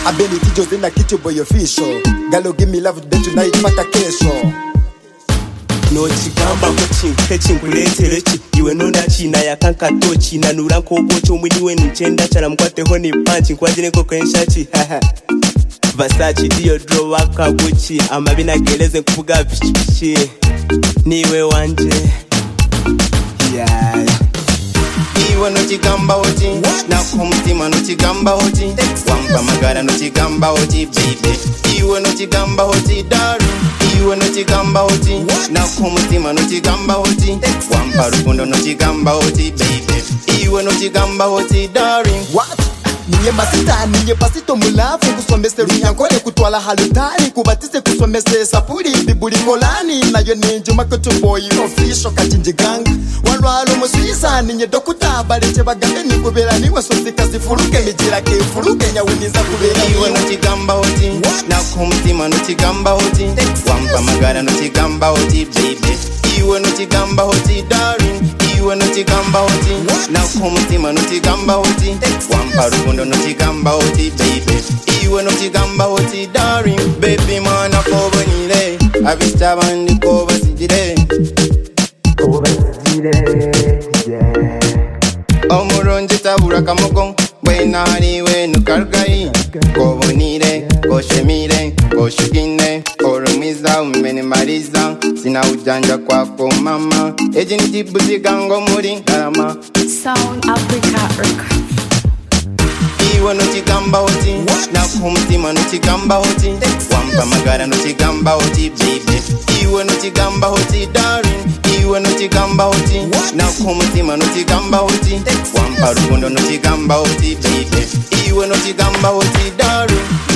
Abeni kijo zina kicho boy official. Galo give me love today tonight pata kesho. No chigamba kuchi chinkuleterechi iwe nona china yakanka tochi nanura nkogocho mwini we nchenda chala mkwateho ni punch nkwajine ko kwenshachi Versace Diodro waka Gucci amabina gereze kuvuga pichi niwe wanje yeah. Iwe no chigamba oti na kumutima no chigamba oti wampa magara no chigamba oti baby. Iwe no chigamba oti darling. Iwe no chigamba oti na kumutima no chigamba oti wampa rukundo no chigamba oti baby. Iwe no chigamba oti darling. What? Ninye masita, ninye pasito mulafu kusomese runyankole kutwala halutari kubatise kusomese sapuri bibuli kolani na yo ninje makoto boy official kachinjiganga walwalo musisa ninye dokuta baleche bagambe nikubera niwe sosika zifuruke mijira ke furuke nyawiniza kubera. Iwe no chigamba oti na kumutima no chigamba oti wampa magara no chigamba oti baby. Iwe no chigamba oti darling. Iwe no chigamba oti na kumutima no chigamba oti wampa rukundo no chigamba oti baby. Iwe no chigamba oti darling. Baby mana kobo nile avista bandi kobo sidire yeah. Omuronje tabura kamoko bwena hariwe nukargai kobo nile koshemire koshugine korumiza umene mariza sina ujanja kwako mama eji nitibuzi gango muri darama Sound Africa Records. Iwe no chigamba oti na kumutima no chigamba oti wampa magara no chigamba oti baby. Iwe no chigamba oti darling. Iwe no chigamba oti na kumutima no chigamba oti wampa rukundo no chigamba oti baby. Iwe no chigamba oti darling.